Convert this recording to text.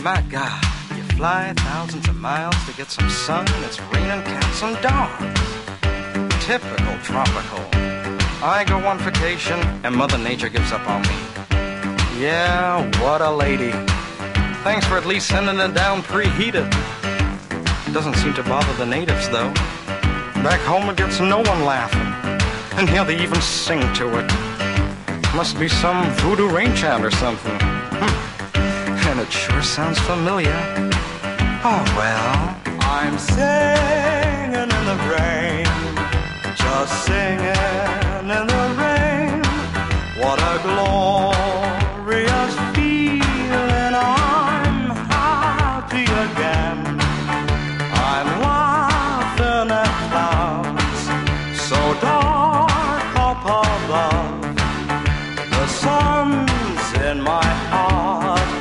My God, you fly thousands of miles to get some sun, and it's raining cats and dogs. Typical tropical. I go on vacation, and Mother Nature gives up on me. Yeah, what a lady. Thanks for at least sending it down preheated. Doesn't seem to bother the natives, though. Back home it gets no one laughing. And here they even sing to it. Must be some voodoo rain chant or something. And it sure sounds familiar. Oh, well. I'm singing in the rain. Just singing in the rain. What a glorious feeling. I'm happy again. I'm laughing at clouds so dark up above. The sun's in my heart.